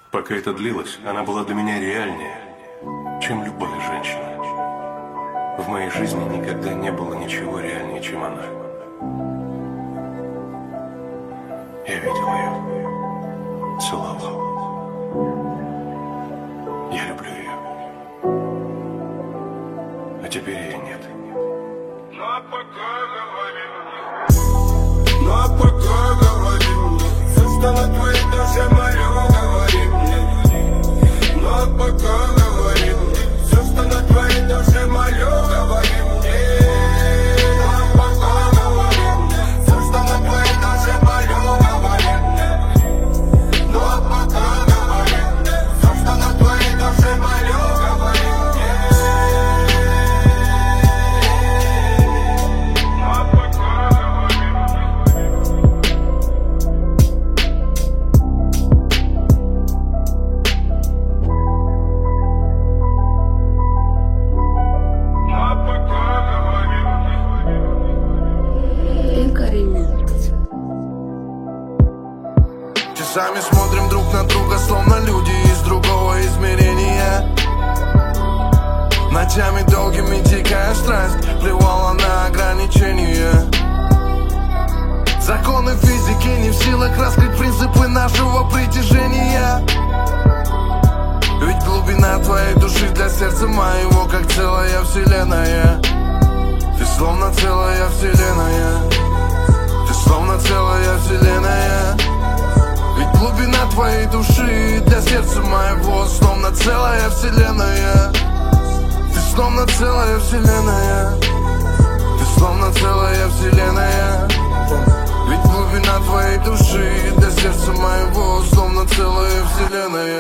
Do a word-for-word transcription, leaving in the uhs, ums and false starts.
Пока это длилось, она была для меня реальнее, чем любая женщина. В моей жизни никогда не было ничего реальнее, чем она. Я видел ее, целовал. Я люблю ее. А теперь ее нет. Ну а пока говори мне, ну а пока говори мне, все, что на твоей душе мое, говори мне. Ну а пока говори мне, все, что на твоей душе мое, говори мне. Ну а пока говори мне, все, что на твоей душе мое, говори мне. Ну а пока говори мне, все, что на твоей душе мое, говори мне. Часами смотрим друг на друга, словно люди из другого измерения. Ночами долгими дикая страсть плевала на ограничения. Законы физики не в силах раскрыть принципы нашего притяжения. Ведь глубина твоей души для сердца моего как целая вселенная. Ты словно целая вселенная. Ты словно целая вселенная. Ведь глубина твоей души для сердца моего словно целая вселенная. Ты словно целая вселенная. Ты словно целая вселенная. Ведь глубина твоей души для сердца моего словно целая вселенная.